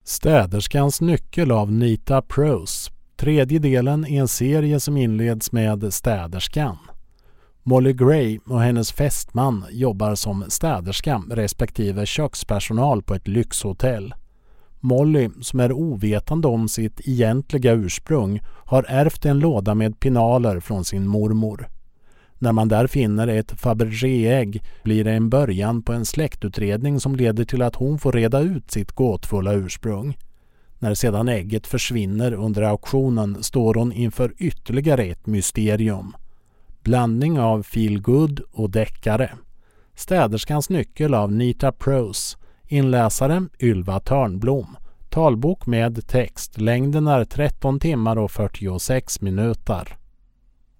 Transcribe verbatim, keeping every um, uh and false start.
Städerskans nyckel av Nita Prose. Tredje delen i en serie som inleds med städerskan. Molly Gray och hennes fästman jobbar som städerska respektive kökspersonal på ett lyxhotell. Molly, som är ovetande om sitt egentliga ursprung, har ärvt en låda med pinaler från sin mormor. När man där finner ett Fabergé-ägg blir det en början på en släktutredning som leder till att hon får reda ut sitt gåtfulla ursprung. När sedan ägget försvinner under auktionen står hon inför ytterligare ett mysterium. Blandning av feel good och deckare. Städerskans nyckel av Nita Prose. Inläsare Ylva Törnblom. Talbok med text. Längden är tretton timmar och fyrtiosex minuter.